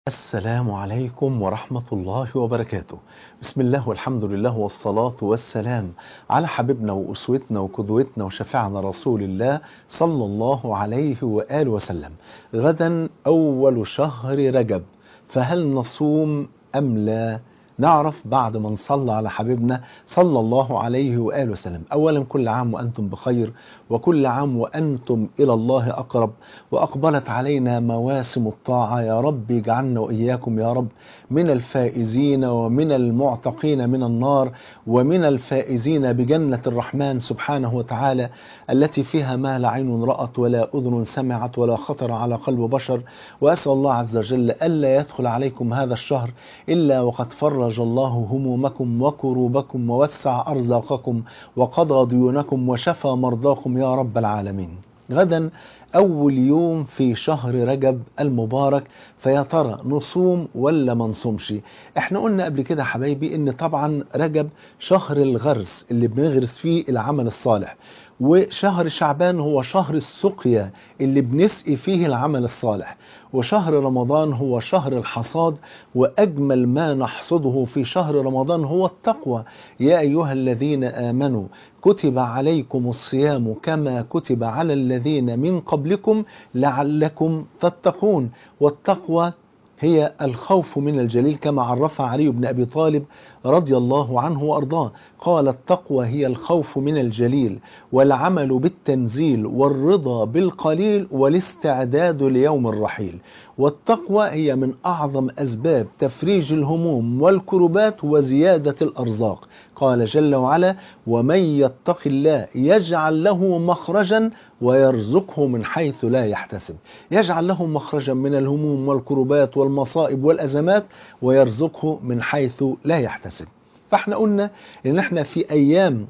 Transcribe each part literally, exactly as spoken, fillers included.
السلام عليكم ورحمة الله وبركاته. بسم الله والحمد لله والصلاة والسلام على حبيبنا وأسوتنا وقدوتنا وشفيعنا رسول الله صلى الله عليه وآله وسلم. غدا أول شهر رجب، فهل نصوم أم لا؟ نعرف بعد ما نصلى على حبيبنا صلى الله عليه وآله وسلم. أولا كل عام وأنتم بخير، وكل عام وأنتم إلى الله أقرب، وأقبلت علينا مواسم الطاعة. يا رب اجعلنا وإياكم يا رب من الفائزين ومن المعتقين من النار ومن الفائزين بجنة الرحمن سبحانه وتعالى، التي فيها ما لا عين رأت ولا أذن سمعت ولا خطر على قلب بشر. وأسأل الله عز وجل ألا يدخل عليكم هذا الشهر إلا وقد فرج الله همومكم وكروبكم ووسع أرزاقكم وقضى ديونكم وشفى مرضاكم يا رب العالمين. غدا أول يوم في شهر رجب المبارك، فيا ترى نصوم ولا ما نصومش؟ احنا قلنا قبل كده حبايبي ان طبعا رجب شهر الغرس اللي بنغرس فيه العمل الصالح، وشهر شعبان هو شهر السقيا اللي بنسقي فيه العمل الصالح، وشهر رمضان هو شهر الحصاد، وأجمل ما نحصده في شهر رمضان هو التقوى. يا أيها الذين آمنوا كتب عليكم الصيام كما كتب على الذين من قبلكم لعلكم تتقون. والتقوى هي الخوف من الجليل كما عرفها علي بن أبي طالب رضي الله عنه وأرضاه، قال التقوى هي الخوف من الجليل والعمل بالتنزيل والرضا بالقليل والاستعداد ليوم الرحيل. والتقوى هي من أعظم أسباب تفريج الهموم والكربات وزيادة الأرزاق. قال جل وعلا: ومن يتق الله يجعل له مخرجا ويرزقه من حيث لا يحتسب. يجعل له مخرجا من الهموم والكربات والمصائب والأزمات ويرزقه من حيث لا يحتسب. فاحنا قلنا ان احنا في ايام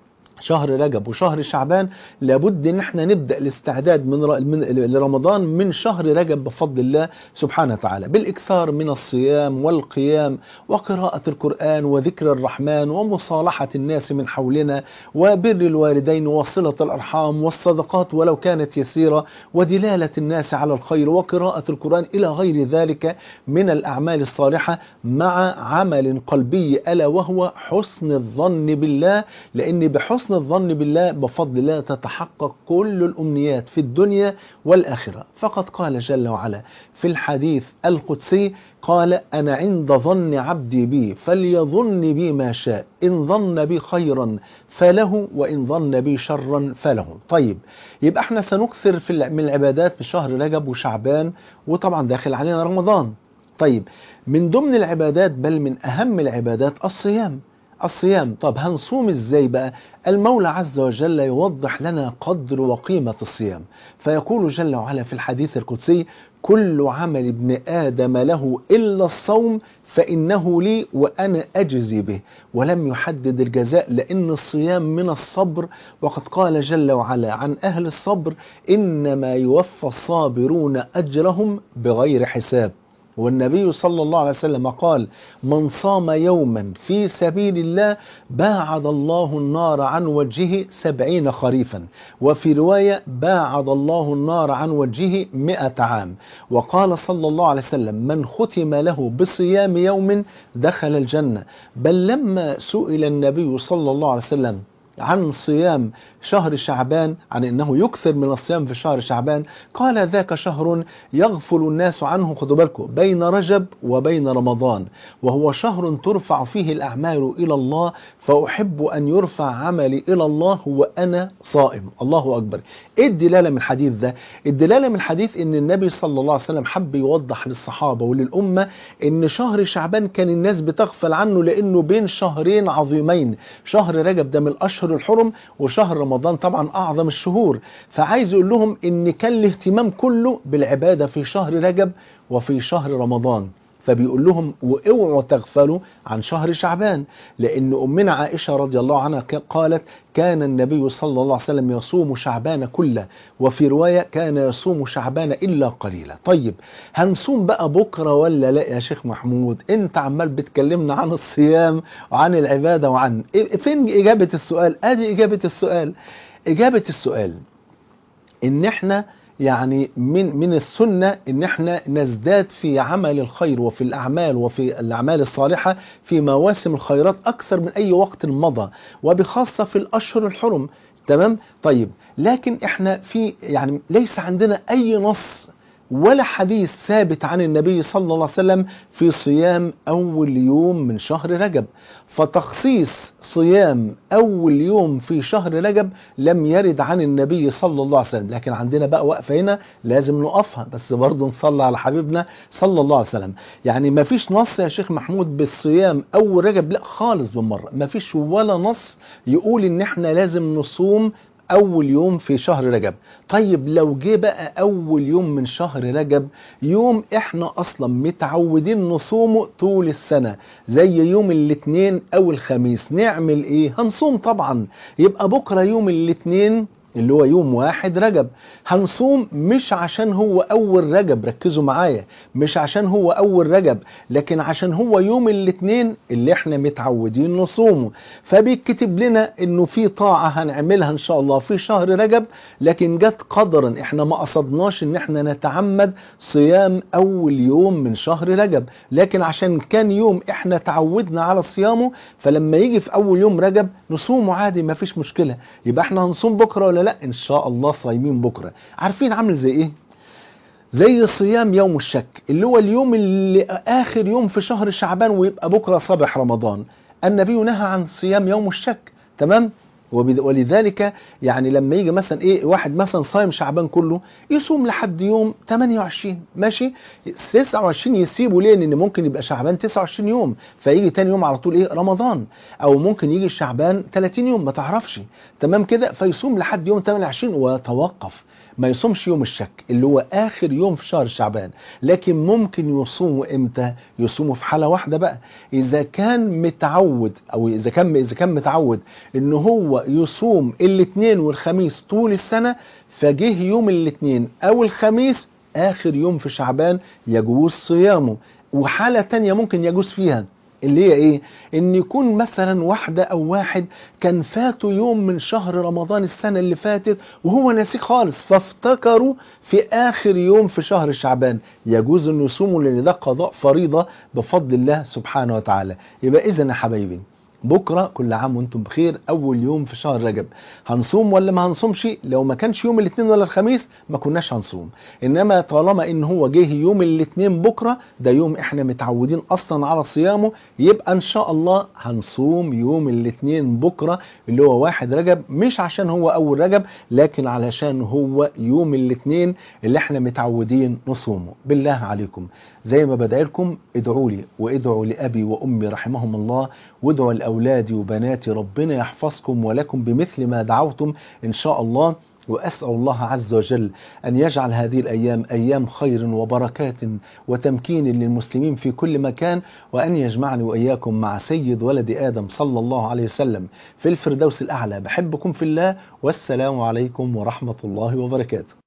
شهر رجب وشهر شعبان لابد ان احنا نبدأ الاستعداد من, من لرمضان من شهر رجب بفضل الله سبحانه وتعالى، بالاكثار من الصيام والقيام وقراءة القرآن وذكر الرحمن ومصالحة الناس من حولنا وبر الوالدين وصلة الارحام والصدقات ولو كانت يسيرة ودلالة الناس على الخير وقراءة القرآن الى غير ذلك من الاعمال الصالحة، مع عمل قلبي الا وهو حسن الظن بالله. لان بحسن حسن الظن بالله بفضل الله تتحقق كل الأمنيات في الدنيا والآخرة. فقد قال جل وعلا في الحديث القدسي: قال أنا عند ظن عبدي بي فليظن بي ما شاء، إن ظن بي خيرا فله وإن ظن بي شرا فله. طيب، يبقى احنا سنكثر في من العبادات في شهر رجب وشعبان، وطبعا داخل علينا رمضان. طيب، من ضمن العبادات بل من أهم العبادات الصيام. الصيام، طب هنصوم ازاي بقى؟ المولى عز وجل يوضح لنا قدر وقيمة الصيام، فيقول جل وعلا في الحديث القدسي: كل عمل ابن آدم له إلا الصوم فإنه لي وأنا أجزي به. ولم يحدد الجزاء لأن الصيام من الصبر، وقد قال جل وعلا عن أهل الصبر: إنما يوفى الصابرون أجرهم بغير حساب. والنبي صلى الله عليه وسلم قال: من صام يوما في سبيل الله باعد الله النار عن وجهه سبعين خريفا. وفي رواية: باعد الله النار عن وجهه مئة عام. وقال صلى الله عليه وسلم: من ختم له بصيام يوم دخل الجنة. بل لما سئل النبي صلى الله عليه وسلم عن صيام شهر شعبان، عن انه يكثر من الصيام في شهر شعبان، قال: ذاك شهر يغفل الناس عنه، خدوا بالكم، بين رجب وبين رمضان، وهو شهر ترفع فيه الاعمال الى الله، فاحب ان يرفع عملي الى الله وانا صائم. الله اكبر. ايه الدلاله من الحديث ده؟ الدلاله من الحديث ان النبي صلى الله عليه وسلم حب يوضح للصحابه وللامه ان شهر شعبان كان الناس بتغفل عنه لانه بين شهرين عظيمين. شهر رجب ده من الاشهر الحرم، وشهر رمضان طبعا اعظم الشهور. فعايز يقول لهم ان كان الاهتمام كله بالعبادة في شهر رجب وفي شهر رمضان. فبيقول لهم: واوعوا تغفلوا عن شهر شعبان، لان امنا عائشة رضي الله عنها قالت: كان النبي صلى الله عليه وسلم يصوم شعبان كله، وفي رواية: كان يصوم شعبان الا قليلا. طيب، هنصوم بقى بكرة ولا لا يا شيخ محمود؟ انت عمال بتكلمنا عن الصيام وعن العبادة وعن فين اجابة السؤال؟ ادي اجابة السؤال. اجابة السؤال ان احنا يعني من من السنة ان احنا نزداد في عمل الخير وفي الاعمال وفي الاعمال الصالحة في مواسم الخيرات اكثر من اي وقت مضى، وبخاصة في الاشهر الحرم. تمام. طيب لكن احنا في يعني ليس عندنا اي نص ولا حديث ثابت عن النبي صلى الله عليه وسلم في صيام أول يوم من شهر رجب، فتخصيص صيام أول يوم في شهر رجب لم يرد عن النبي صلى الله عليه وسلم. لكن عندنا بقى وقفة هنا لازم نقفها، بس برضه نصلي على حبيبنا صلى الله عليه وسلم. يعني ما فيش نص يا شيخ محمود بالصيام أول رجب، لا خالص بالمرة، ما فيش ولا نص يقول إن احنا لازم نصوم أول يوم في شهر رجب. طيب لو جه بقى أول يوم من شهر رجب يوم إحنا أصلا متعودين نصومه طول السنة، زي يوم الاثنين أو الخميس، نعمل إيه؟ هنصوم طبعا. يبقى بكرة يوم الاثنين اللي هو يوم واحد رجب هنصوم، مش عشان هو أول رجب، ركزوا معايا، مش عشان هو أول رجب، لكن عشان هو يوم الاثنين اللي احنا متعودين نصومه. فبيكتب لنا انه في طاعة هنعملها ان شاء الله في شهر رجب، لكن جت قدرا احنا ما قصدناش ان احنا نتعمد صيام اول يوم من شهر رجب، لكن عشان كان يوم احنا تعودنا على صيامه، فلما يجي في اول يوم رجب نصومه عادي ما فيش مشكلة. يبقى احنا هنصوم بكرة ولا لا؟ ان شاء الله صايمين بكرة. عارفين عامل زي ايه؟ زي صيام يوم الشك، اللي هو اليوم اللي آخر يوم في شهر شعبان ويبقى بكرة صباح رمضان. النبي نهى عن صيام يوم الشك. تمام. ولذلك يعني لما يجي مثلا ايه واحد مثلا صايم شعبان كله يصوم لحد يوم ثمانية وعشرين ماشي، تسعة وعشرين يسيبه ليه؟ لان ممكن يبقى شعبان تسعة وعشرين يوم فيجي تاني يوم على طول ايه رمضان، او ممكن يجي شعبان ثلاثين يوم ما تعرفش. تمام كده، فيصوم لحد يوم ثمانية وعشرين ويتوقف، ما يصومش يوم الشك اللي هو آخر يوم في شهر شعبان. لكن ممكن يصوموا إمتى؟ يصوموا في حالة واحدة بقى، إذا كان متعود أو إذا كان إذا كان متعود إن هو يصوم الاثنين والخميس طول السنة، فجه يوم الاثنين أو الخميس آخر يوم في شعبان يجوز صيامه. وحالة تانية ممكن يجوز فيها اللي هي ايه؟ ان يكون مثلا واحدة او واحد كان فاته يوم من شهر رمضان السنة اللي فاتت وهو ناسيه خالص، فافتكروا في اخر يوم في شهر شعبان، يجوز ان يصوموا لان ده قضاء فريضة بفضل الله سبحانه وتعالى. يبقى اذا يا حبايبي بكرة كل عام وانتم بخير، اول يوم في شهر رجب هنصوم ولا ما هنصومش؟ لو ما كانش يوم الاثنين ولا الخميس ما كناش هنصوم، انما طالما ان هو جه يوم الاثنين بكرة، ده يوم احنا متعودين اصلا على صيامه، يبقى ان شاء الله هنصوم يوم الاثنين بكرة اللي هو واحد رجب، مش عشان هو اول رجب لكن علشان هو يوم الاثنين اللي احنا متعودين نصومه. بالله عليكم زي ما بدعي لكم ادعوا لي وادعوا لأبي وأمي رحمهم الله، وادعوا لأولادي وبناتي ربنا يحفظكم ولكم بمثل ما دعوتم إن شاء الله. وأسأل الله عز وجل أن يجعل هذه الأيام أيام خير وبركات وتمكين للمسلمين في كل مكان، وأن يجمعني وإياكم مع سيد ولد آدم صلى الله عليه وسلم في الفردوس الأعلى. بحبكم في الله، والسلام عليكم ورحمة الله وبركاته.